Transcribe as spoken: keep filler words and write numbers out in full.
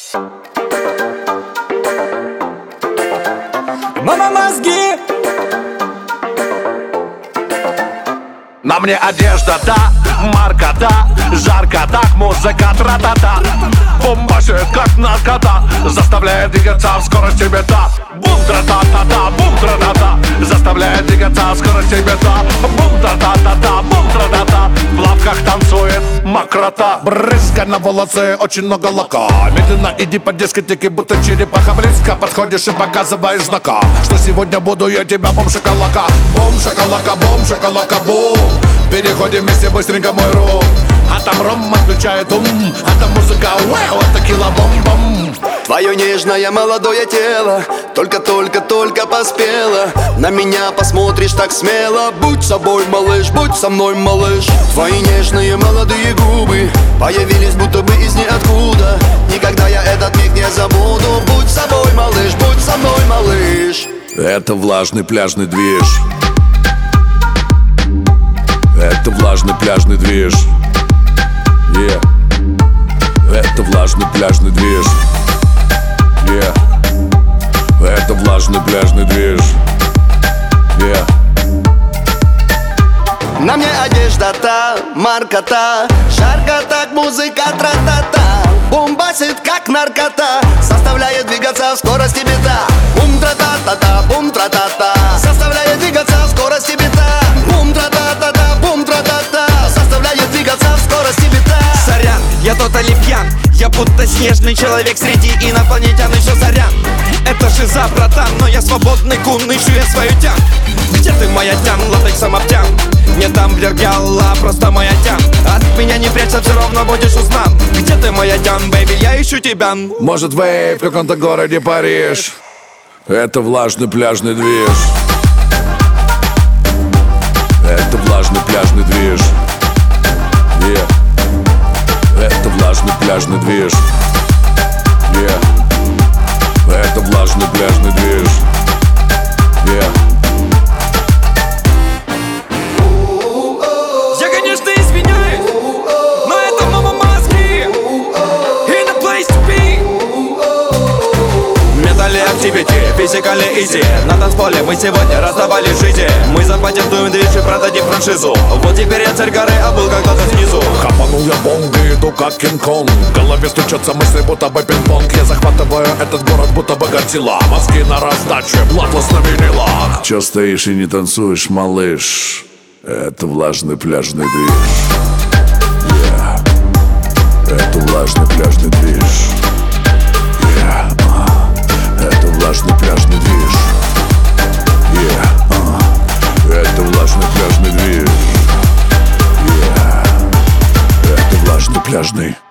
Мама, мозги! На мне одежда та, марка та, жарко так, музыка тра-та-та. Бомбашит как наркота, заставляет двигаться в скорости бета. Бум тра-та-та-та, бум тра-та-та, заставляет двигаться в скорости бета. Бум тра-та-та-та, бум тра-та-та, в лавках танцует мокрота. Брызга на волосы, очень много лака. Медленно иди по дискотеке, будто черепаха. Близко подходишь и показываешь знака, что сегодня буду я тебя бом-шоколака. Бом-шоколака, бом-шоколака, бум. Переходим вместе быстренько мой рум. А там ром отключает ум, а там музыка, вау, это кило-бом-бом. Твое нежное молодое тело только-только-только поспело. На меня посмотришь так смело. Будь собой, малыш, будь со мной, малыш. Твои нежные молодые губы появились будто бы из ниоткуда. Никогда я этот миг не забуду. Будь собой, малыш, будь со мной, малыш. Это влажный пляжный движ. Это влажный пляжный движ. Yeah. Это влажный пляжный движ. Yeah. Это влажный пляжный движ. Yeah. На мне одежда та, марка та, жарко так, музыка тра-та-та. Бомбасит как наркота, заставляет двигаться в скорости бета. Бум тра-та-та-та, бум тра-та-та, заставляет двигаться в скорости бета. Бум тра-та-та-та, бум тра-та-та, заставляет двигаться в скорости бета. Сорян, я тотали пьян, я будто снежный человек среди инопланетян. Еще сорян, это же за братан, но я свободный кун, ищу я свою тян. Где ты, моя тян, латексом обтян? Не тамблер гялла, просто моя тян. От меня не прячься, все равно будешь узнан. Где ты, моя тян, бэйби, я ищу тебя. Может, вейв в каком-то городе Париж. Это влажный пляжный движ. Это влажный пляжный движ. Yeah. Это влажный пляжный движ. Yeah. Это влажный пляжный движ. Yeah. Я, конечно, извиняюсь, но это мама мозги. In a place to be. Металли активити, физикали изи. На танцполе мы сегодня раздавали жизни. Мы запатентуем движ и продадим франшизу. Вот теперь я царь горы, а был когда-то снизу. Хапанул я бонг и иду как Кинг-Конг. В голове стучатся мысли, будто бы пинг-понг. Я захватываю этот город, будто бы Годзилла. Мозги на раздаче, в атлас на винилах. Чё стоишь и не танцуешь, малыш? Это влажный пляжный движ. Yeah. Это влажный пляжный движ. Yeah. Uh. Это влажный пляжный движ. Yeah. Uh. Это влажный пляжный движ. Yeah. Это влажный пляжный